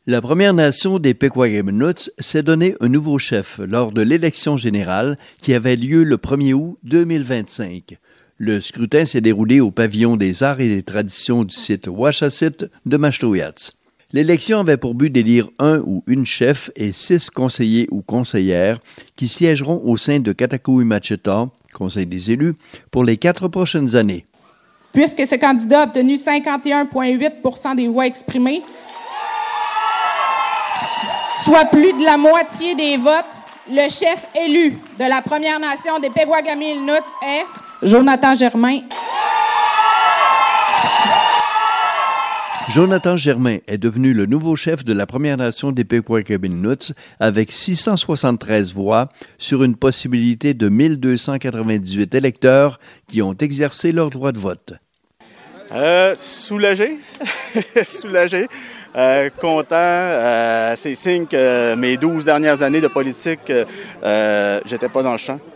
La Première Nation des Pequawaganuts s'est donné un nouveau chef lors de l'élection générale qui avait lieu le 1er août 2025. Le scrutin s'est déroulé au pavillon des arts et des traditions du site Ouachacite de Mashtoyats. L'élection avait pour but d'élire un ou une chef et 6 conseillers ou conseillères qui siégeront au sein de Katakoui-Macheta, Conseil des élus, pour les 4 prochaines années. Puisque ce candidat a obtenu 51,8% des voix exprimées, soit plus de la moitié des votes, le chef élu de la Première Nation des Pequawaganuts est Jonathan Germain. Jonathan Germain est devenu le nouveau chef de la Première Nation des Pequawaganuts avec 673 voix sur une possibilité de 1298 électeurs qui ont exercé leur droit de vote. Soulagé, soulagé, content. C'est signe que mes 12 dernières années de politique, j'étais pas dans le champ.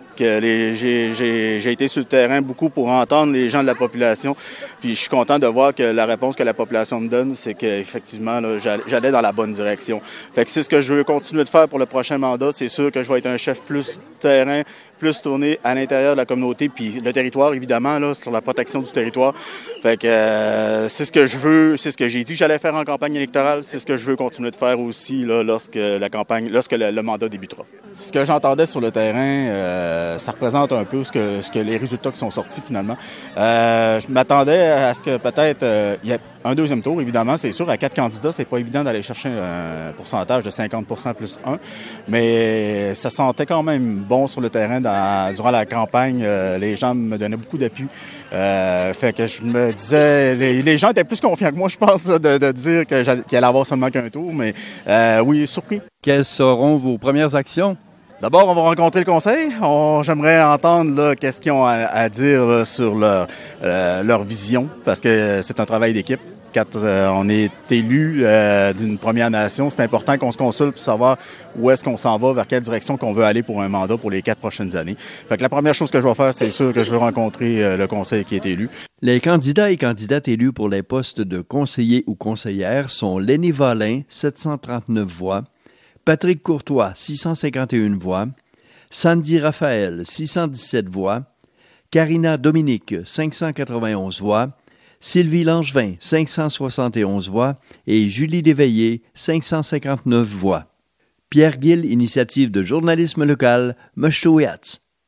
J'ai été sur le terrain beaucoup pour entendre les gens de la population. Puis je suis content de voir que la réponse que la population me donne, c'est qu'effectivement, là, j'allais dans la bonne direction. Fait que c'est ce que je veux continuer de faire pour le prochain mandat. C'est sûr que je vais être un chef plus terrain, plus tourné à l'intérieur de la communauté, puis le territoire, évidemment, là, sur la protection du territoire. Fait que c'est ce que je veux, c'est ce que j'ai dit que j'allais faire en campagne électorale, c'est ce que je veux continuer de faire aussi là, lorsque le mandat débutera. Ce que j'entendais sur le terrain, ça représente un peu ce que les résultats qui sont sortis finalement. Je m'attendais à ce que peut-être il y ait un deuxième tour, évidemment, c'est sûr. À 4 candidats, c'est pas évident d'aller chercher un pourcentage de 50% plus 1, mais ça sentait quand même bon sur le terrain durant la campagne. Les gens me donnaient beaucoup d'appui. Fait que je me disais, les gens étaient plus confiants que moi, je pense, là, de dire qu'il allait avoir seulement qu'un tour, mais oui, surpris. Quelles seront vos premières actions? D'abord, on va rencontrer le conseil. J'aimerais entendre là, qu'est-ce qu'ils ont à dire là, sur leur vision, parce que c'est un travail d'équipe. Quand on est élu d'une Première Nation, c'est important qu'on se consulte pour savoir où est-ce qu'on s'en va, vers quelle direction qu'on veut aller pour un mandat pour les 4 prochaines années. Fait que la première chose que je vais faire, c'est sûr que je veux rencontrer le conseil qui est élu. Les candidats et candidates élus pour les postes de conseiller ou conseillère sont Lenny Valin, 739 voix, Patrick Courtois, 651 voix, Sandy Raphaël, 617 voix, Karina Dominique, 591 voix, Sylvie Langevin, 571 voix et Julie Léveillé, 559 voix. Pierre Gill, initiative de journalisme local, Mashtoyats.